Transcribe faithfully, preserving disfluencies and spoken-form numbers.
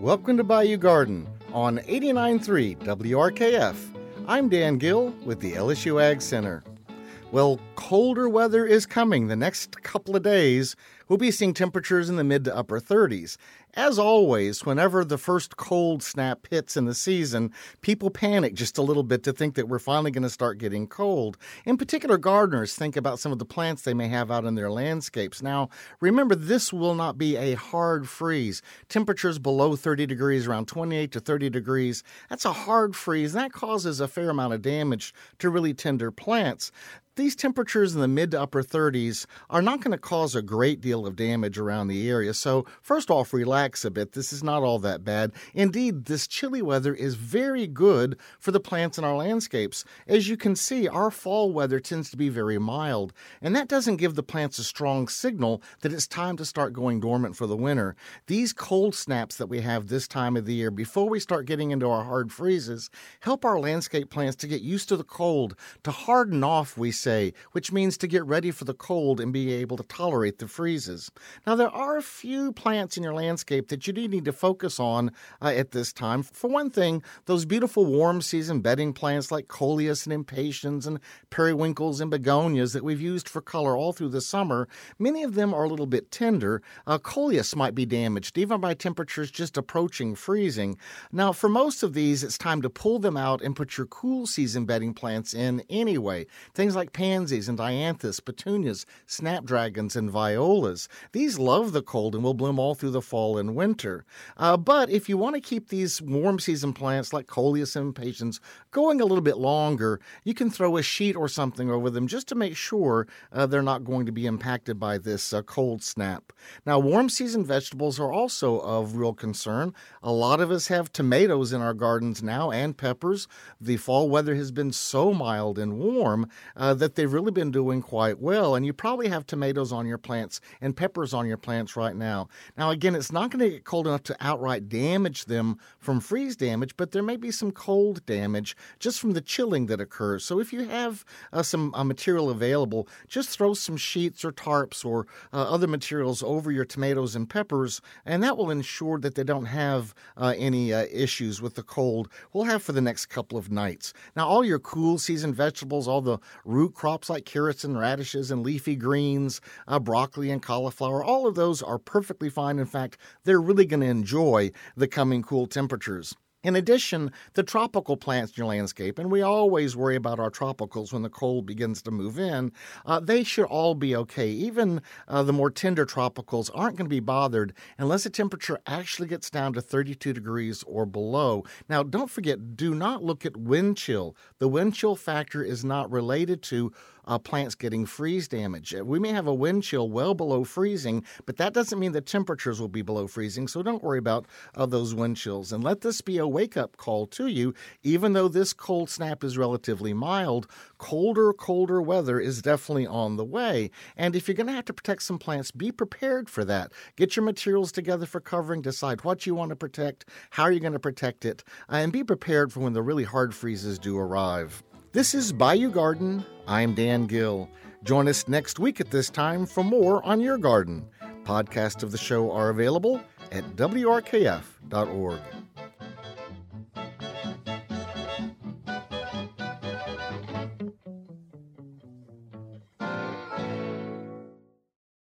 Welcome to Bayou Garden on eighty-nine point three W R K F. I'm Dan Gill with the L S U Ag Center. Well, colder weather is coming. The next couple of days, we'll be seeing temperatures in the mid to upper thirties. As always, whenever the first cold snap hits in the season, people panic just a little bit to think that we're finally going to start getting cold. In particular, gardeners think about some of the plants they may have out in their landscapes. Now, remember, this will not be a hard freeze. Temperatures below thirty degrees, around twenty-eight to thirty degrees, that's a hard freeze. That causes a fair amount of damage to really tender plants. These temperatures in the mid to upper thirties are not going to cause a great deal of damage around the area. So first off, relax a bit. This is not all that bad. Indeed, this chilly weather is very good for the plants in our landscapes. As you can see, our fall weather tends to be very mild, and that doesn't give the plants a strong signal that it's time to start going dormant for the winter. These cold snaps that we have this time of the year, before we start getting into our hard freezes, help our landscape plants to get used to the cold, to harden off, we say, which means to get ready for the cold and be able to tolerate the freezes. Now, there are a few plants in your landscape that you do need to focus on uh, at this time. For one thing, those beautiful warm season bedding plants like coleus and impatiens and periwinkles and begonias that we've used for color all through the summer, many of them are a little bit tender. Uh, coleus might be damaged, even by temperatures just approaching freezing. Now, for most of these, it's time to pull them out and put your cool season bedding plants in anyway. Things like pansies and dianthus, petunias, snapdragons, and violas. These love the cold and will bloom all through the fall and winter. Uh, but if you want to keep these warm season plants like coleus and impatiens going a little bit longer, you can throw a sheet or something over them just to make sure uh, they're not going to be impacted by this uh, cold snap. Now, warm season vegetables are also of real concern. A lot of us have tomatoes in our gardens now and peppers. The fall weather has been so mild and warm uh, that they've really been doing quite well, and you probably have tomatoes on your plants and peppers on your plants right now. Now, again, it's not going to get cold enough to outright damage them from freeze damage, but there may be some cold damage just from the chilling that occurs. So if you have uh, some uh, material available, just throw some sheets or tarps or uh, other materials over your tomatoes and peppers, and that will ensure that they don't have uh, any uh, issues with the cold we'll have for the next couple of nights. Now, all your cool season vegetables, all the root crops like carrots and radishes and leafy greens, uh, broccoli and cauliflower, all of those are perfectly fine. In fact, they're really going to enjoy the coming cool temperatures. In addition, the tropical plants in your landscape, and we always worry about our tropicals when the cold begins to move in, uh, they should all be okay. Even uh, the more tender tropicals aren't going to be bothered unless the temperature actually gets down to thirty-two degrees or below. Now, don't forget, do not look at wind chill. The wind chill factor is not related to Uh, plants getting freeze damage. We may have a wind chill well below freezing, but that doesn't mean the temperatures will be below freezing, so don't worry about uh, those wind chills. And let this be a wake-up call to you. Even though this cold snap is relatively mild, colder, colder weather is definitely on the way. And if you're going to have to protect some plants, be prepared for that. Get your materials together for covering, decide what you want to protect, how you're going to protect it, uh, and be prepared for when the really hard freezes do arrive. This is Bayou Garden. I'm Dan Gill. Join us next week at this time for more on your garden. Podcasts of the show are available at W R K F dot org.